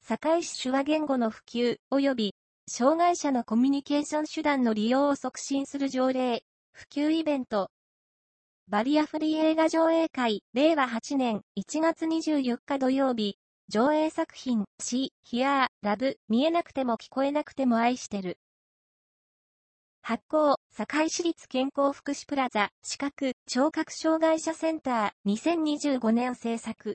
堺市手話言語の普及及び、障害者のコミュニケーション手段の利用を促進する条例、普及イベント。バリアフリー映画上映会、令和8年1月24日土曜日、上映作品、See, Hear, Love、見えなくても聞こえなくても愛してる。発行、堺市立健康福祉プラザ、視覚、聴覚障害者センター、2025年制作。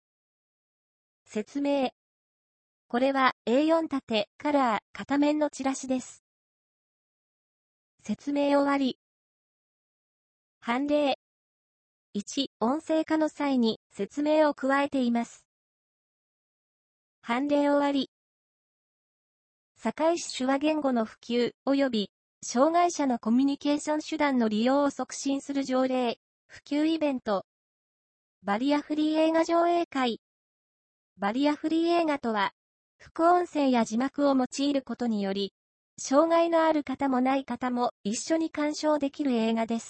説明。これは A4 縦、カラー、片面のチラシです。説明終わり。判例。1、音声化の際に説明を加えています。判例終わり。堺市手話言語の普及及び障害者のコミュニケーション手段の利用を促進する条例、普及イベント。バリアフリー映画上映会。バリアフリー映画とは、副音声や字幕を用いることにより、障害のある方もない方も一緒に鑑賞できる映画です。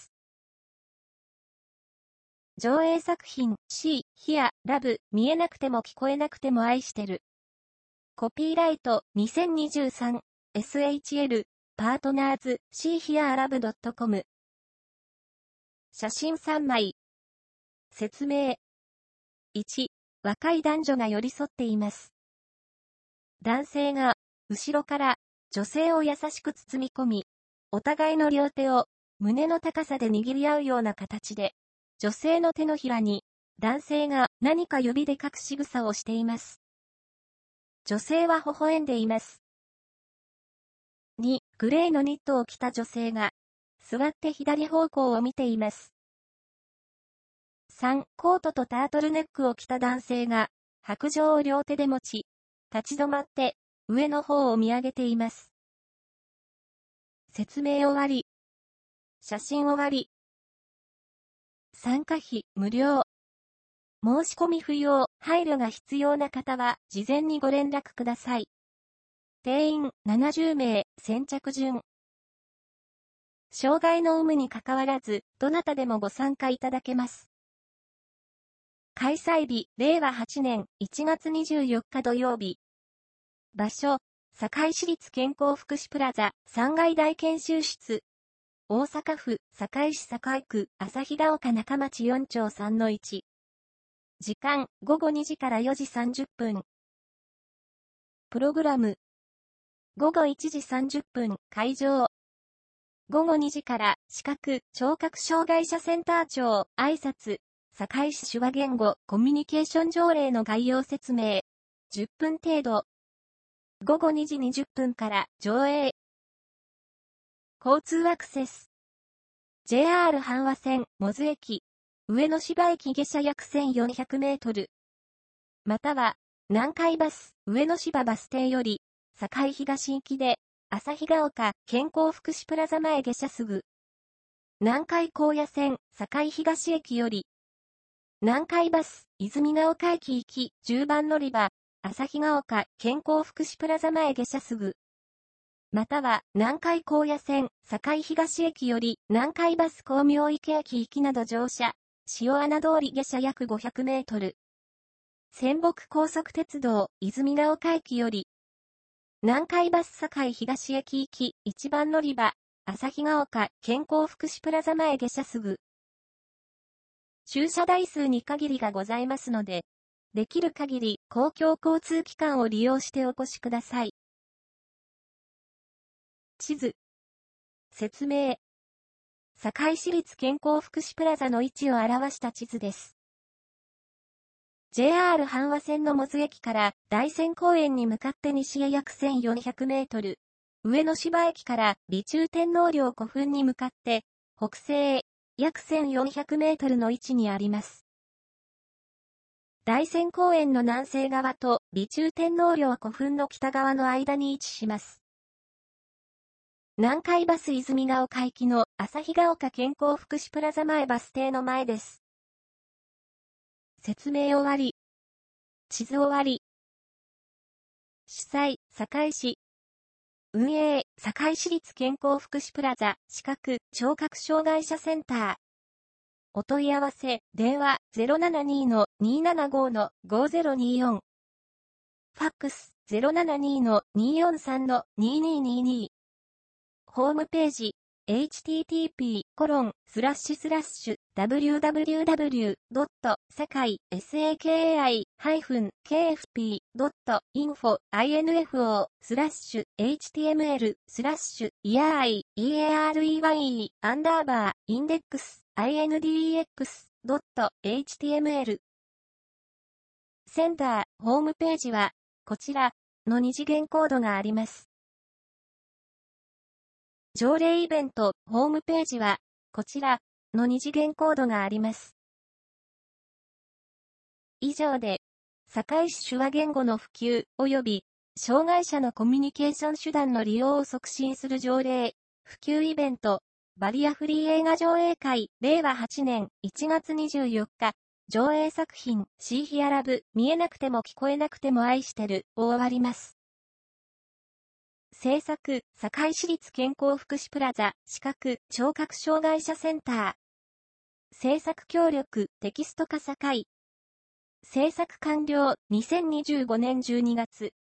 上映作品、See, Hear, Love、見えなくても聞こえなくても愛してる。コピーライト、2023、SHL、パートナーズ、seehearlove.com。写真3枚。説明。1、若い男女が寄り添っています。男性が、後ろから、女性を優しく包み込み、お互いの両手を、胸の高さで握り合うような形で、女性の手のひらに、男性が何か指で書く仕草をしています。女性は微笑んでいます。2、グレーのニットを着た女性が、座って左方向を見ています。3、コートとタートルネックを着た男性が、白杖を両手で持ち、立ち止まって、上の方を見上げています。説明終わり。写真終わり。参加費無料。申し込み不要、配慮が必要な方は、事前にご連絡ください。定員70名、先着順。障害の有無にかかわらず、どなたでもご参加いただけます。開催日、令和8年1月24日土曜日。場所、堺市立健康福祉プラザ3階大研修室。大阪府堺市堺区旭ヶ丘中町4町3-1。時間、午後2時から4時30分。プログラム。午後1時30分、会場。午後2時から、視覚、聴覚障害者センター長、挨拶、堺市手話言語、コミュニケーション条例の概要説明。10分程度。午後2時20分から上映。交通アクセス。JR 阪和線、百舌駅。上野芝駅下車約1400メートル。または、南海バス、上野芝バス停より、堺東行きで、旭ヶ丘、健康福祉プラザ前下車すぐ。南海高野線、堺東駅より、南海バス、泉ヶ丘駅行き、10番乗り場、旭ヶ丘、健康福祉プラザ前下車すぐ。または、南海高野線、堺東駅より、南海バス光明池駅行きなど乗車、塩穴通り下車約500メートル。仙北高速鉄道、泉ヶ丘駅より、南海バス堺東駅行き、1番乗り場、旭ヶ丘、健康福祉プラザ前下車すぐ。駐車台数に限りがございますので、できる限り公共交通機関を利用してお越しください。地図。説明。堺市立健康福祉プラザの位置を表した地図です。JR 阪和線の百舌駅から大仙公園に向かって西へ約1400メートル。上野芝駅から備中天皇陵古墳に向かって北西へ約1400メートルの位置にあります。大仙公園の南西側と備中天皇陵古墳の北側の間に位置します。南海バス泉ヶ丘行きの旭ヶ丘健康福祉プラザ前バス停の前です。説明終わり。地図終わり。主催、堺市。運営、堺市立健康福祉プラザ、視覚、聴覚障害者センター。お問い合わせ、電話 072-275-5024。フファックス 072-243-2222。ホームページ、http://www.sakai.info-info/yearly-index.html。センター、ホームページは、こちらの二次元コードがあります。条例イベント、ホームページは、こちらの二次元コードがあります。以上で、堺市手話言語の普及及び、障害者のコミュニケーション手段の利用を促進する条例、普及イベント、バリアフリー映画上映会、令和8年1月24日、上映作品、シーヒアラブ、見えなくても聞こえなくても愛してる、を終わります。制作、堺市立健康福祉プラザ、視覚、聴覚障害者センター。制作協力、テキスト化堺。制作完了、2025年12月。